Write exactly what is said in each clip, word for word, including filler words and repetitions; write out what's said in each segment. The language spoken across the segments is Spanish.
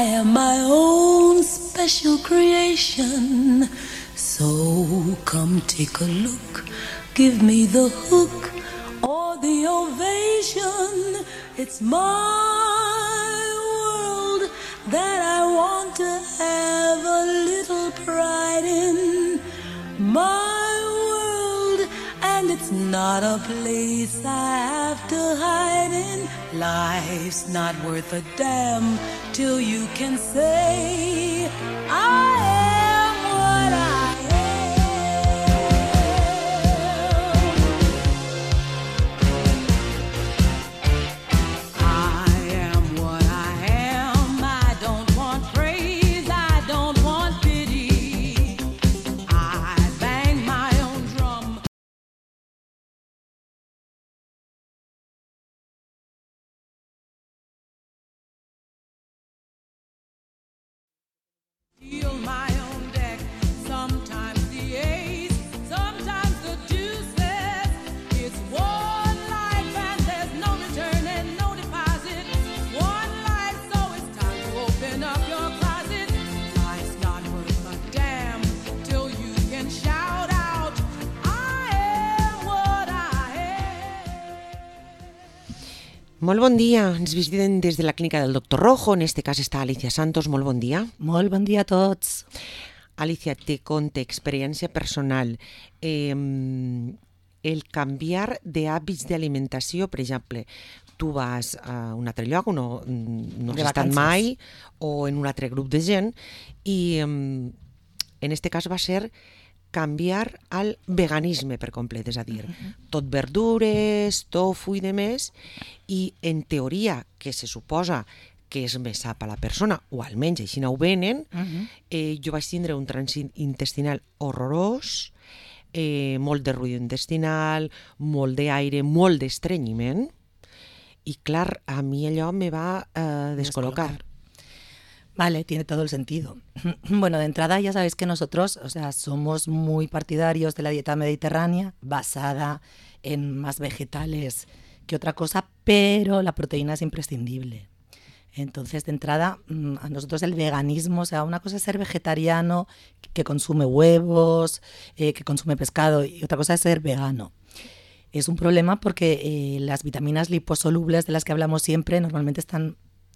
am my own special creation. So come take a look, give me the hook or the ovation. It's my world that I want to have a little pride in. My world, and it's not a place I have to hide in. Life's not worth a damn till you can say I am what I Molt bon dia, ens visiten des de la clínica del doctor Rojo, en este cas està Alicia Santos, molt bon dia. Molt bon dia a tots. Alicia, te conte experiència personal. Eh, el canviar d'hàbits d'alimentació, per exemple, tu vas a un altre lloc, no, no has estat mai, o en un altre grup de gent, i eh, en este cas va ser canviar al veganisme per complet, és a dir, uh-huh. tot verdures, tofu i demés, i en teoria, que se suposa que és més sa per a la persona, o almenys així no ho venen, uh-huh. eh, jo vaig tindre un trànsit intestinal horrorós, eh, molt de ruïdo intestinal, molt d'aire, molt d'estrenyiment, i clar, a mi allò me va eh, descol·locar. Vale, tiene todo el sentido. Bueno, de entrada ya sabéis que nosotros, o sea, somos muy partidarios de la dieta mediterránea, basada en más vegetales que otra cosa, pero la proteína es imprescindible. Entonces, de entrada, a nosotros el veganismo, o sea, una cosa es ser vegetariano, que consume huevos, eh, que consume pescado, y otra cosa es ser vegano. Es un problema porque eh, las vitaminas liposolubles de las que hablamos siempre normalmente están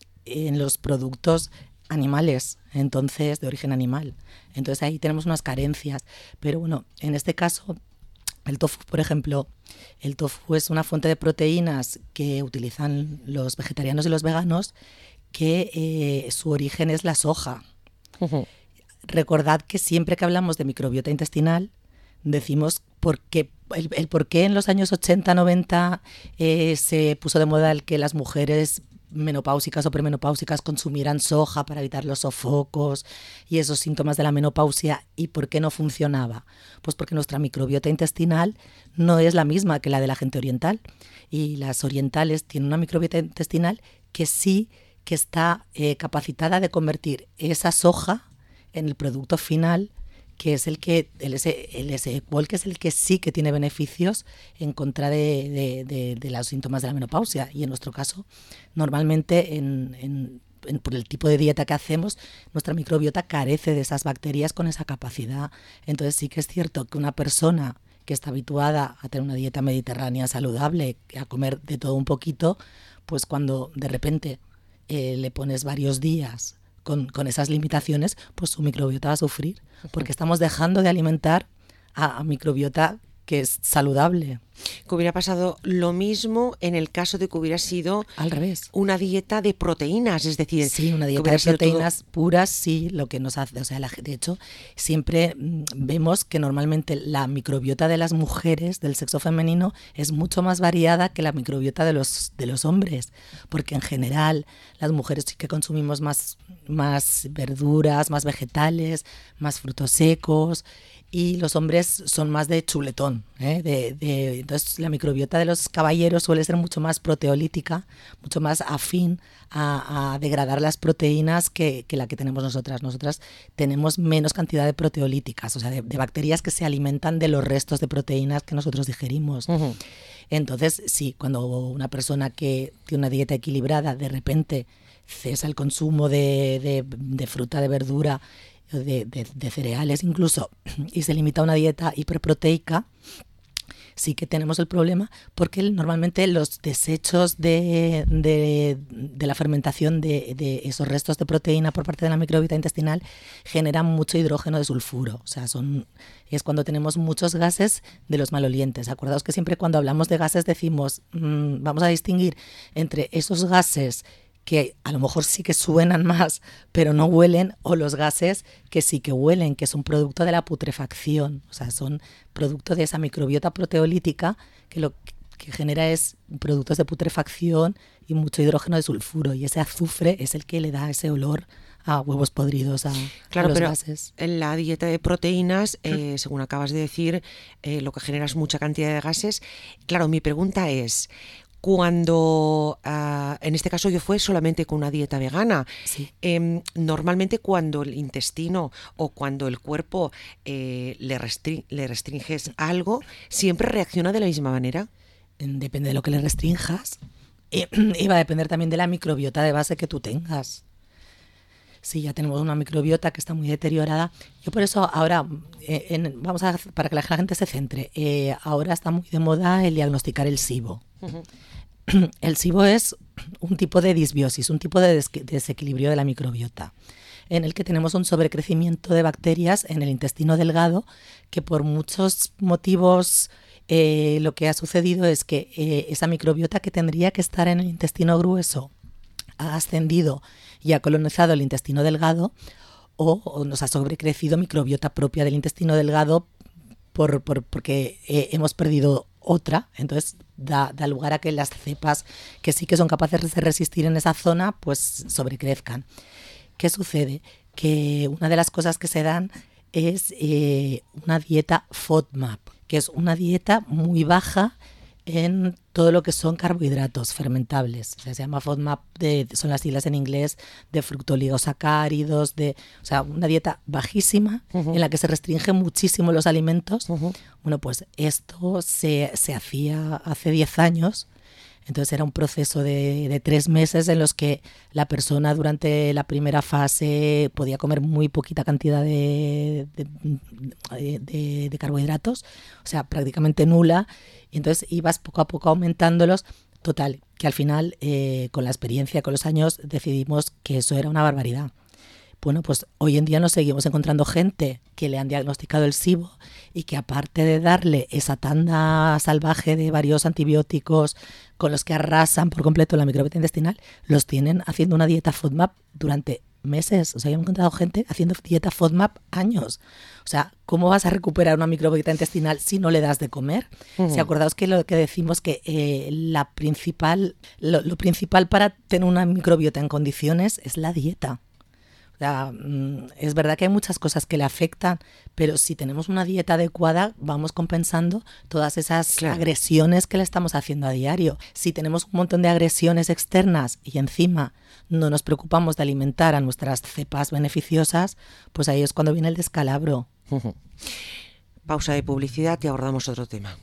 en los productos animales, entonces de origen animal. Entonces ahí tenemos unas carencias. Pero bueno, en este caso, el tofu, por ejemplo, el tofu es una fuente de proteínas que utilizan los vegetarianos y los veganos, que eh, su origen es la soja. Uh-huh. Recordad que siempre que hablamos de microbiota intestinal, decimos por qué, el, el por qué en los años ochenta, noventa eh, se puso de moda el que las mujeres menopáusicas o premenopáusicas consumieran soja para evitar los sofocos y esos síntomas de la menopausia. ¿Y por qué no funcionaba? Pues porque nuestra microbiota intestinal no es la misma que la de la gente oriental, y las orientales tienen una microbiota intestinal que sí que está eh, capacitada de convertir esa soja en el producto final, que es el que el S-Equol, que es el que sí que tiene beneficios en contra de, de, de, de los síntomas de la menopausia. Y en nuestro caso, normalmente, en, en, en, por el tipo de dieta que hacemos, nuestra microbiota carece de esas bacterias con esa capacidad. Entonces sí que es cierto que una persona que está habituada a tener una dieta mediterránea saludable, a comer de todo un poquito, pues cuando de repente eh, le pones varios días Con, con esas limitaciones, pues su microbiota va a sufrir, porque estamos dejando de alimentar a, a microbiota que es saludable. Que hubiera pasado lo mismo en el caso de que hubiera sido al revés, una dieta de proteínas, es decir, sí, una dieta de proteínas todo puras, sí, lo que nos hace, o sea, la, de hecho, siempre mmm, vemos que normalmente la microbiota de las mujeres del sexo femenino es mucho más variada que la microbiota de los de los hombres, porque en general las mujeres sí que consumimos más más verduras, más vegetales, más frutos secos, y los hombres son más de chuletón, ¿eh? de, de, entonces la microbiota de los caballeros suele ser mucho más proteolítica, mucho más afín a, a degradar las proteínas que, que la que tenemos nosotras. Nosotras tenemos menos cantidad de proteolíticas, o sea, de, de bacterias que se alimentan de los restos de proteínas que nosotros digerimos. Uh-huh. Entonces, sí, cuando una persona que tiene una dieta equilibrada de repente cesa el consumo de, de, de fruta, de verdura, de, de, de cereales incluso, y se limita a una dieta hiperproteica, sí que tenemos el problema porque normalmente los desechos de, de, de la fermentación de, de esos restos de proteína por parte de la microbiota intestinal generan mucho hidrógeno de sulfuro. O sea, son, es cuando tenemos muchos gases de los malolientes. Acordaos que siempre cuando hablamos de gases decimos, mmm, vamos a distinguir entre esos gases que a lo mejor sí que suenan más, pero no huelen, o los gases que sí que huelen, que son producto de la putrefacción, o sea, son producto de esa microbiota proteolítica que lo que genera es productos de putrefacción y mucho hidrógeno de sulfuro, y ese azufre es el que le da ese olor a huevos podridos, a, claro, a los pero gases. En la dieta de proteínas, eh, según acabas de decir, eh, lo que genera es mucha cantidad de gases. Claro, mi pregunta es, cuando, uh, en este caso yo fue solamente con una dieta vegana, sí. eh, normalmente cuando el intestino o cuando el cuerpo eh, le, restri- le restringes algo, ¿siempre reacciona de la misma manera? Depende de lo que le restrinjas. Y, y va a depender también de la microbiota de base que tú tengas. Si ya tenemos una microbiota que está muy deteriorada, yo por eso ahora, eh, en, vamos a, para que la gente se centre, eh, ahora está muy de moda el diagnosticar el SIBO. Uh-huh. El SIBO es un tipo de disbiosis, un tipo de des- desequilibrio de la microbiota, en el que tenemos un sobrecrecimiento de bacterias en el intestino delgado, que por muchos motivos eh, lo que ha sucedido es que eh, esa microbiota que tendría que estar en el intestino grueso ha ascendido y ha colonizado el intestino delgado, o, o nos ha sobrecrecido microbiota propia del intestino delgado por, por, porque eh, hemos perdido otra, entonces da, da lugar a que las cepas que sí que son capaces de resistir en esa zona pues sobrecrezcan. ¿Qué sucede? Que una de las cosas que se dan es eh, una dieta FODMAP, que es una dieta muy baja en todo lo que son carbohidratos fermentables. O sea, se llama FODMAP, de, son las siglas en inglés de fructooligosacáridos, de, o sea, una dieta bajísima, uh-huh, en la que se restringen muchísimo los alimentos. Uh-huh. Bueno, pues esto se, se hacía hace diez años. Entonces era un proceso de, de tres meses en los que la persona durante la primera fase podía comer muy poquita cantidad de, de, de, de carbohidratos, o sea, prácticamente nula. Y entonces ibas poco a poco aumentándolos. Total, que al final, eh, con la experiencia, con los años, decidimos que eso era una barbaridad. Bueno, pues hoy en día nos seguimos encontrando gente que le han diagnosticado el SIBO y que aparte de darle esa tanda salvaje de varios antibióticos con los que arrasan por completo la microbiota intestinal, los tienen haciendo una dieta FODMAP durante meses. O sea, yo he encontrado gente haciendo dieta FODMAP años. O sea, ¿cómo vas a recuperar una microbiota intestinal si no le das de comer? Uh-huh. Si acordaos que lo que decimos que eh, la principal, lo, lo principal para tener una microbiota en condiciones es la dieta. O sea, es verdad que hay muchas cosas que le afectan, pero si tenemos una dieta adecuada, vamos compensando todas esas claro. agresiones que le estamos haciendo a diario. Si tenemos un montón de agresiones externas y encima no nos preocupamos de alimentar a nuestras cepas beneficiosas, pues ahí es cuando viene el descalabro. Uh-huh. Pausa de publicidad y abordamos otro tema.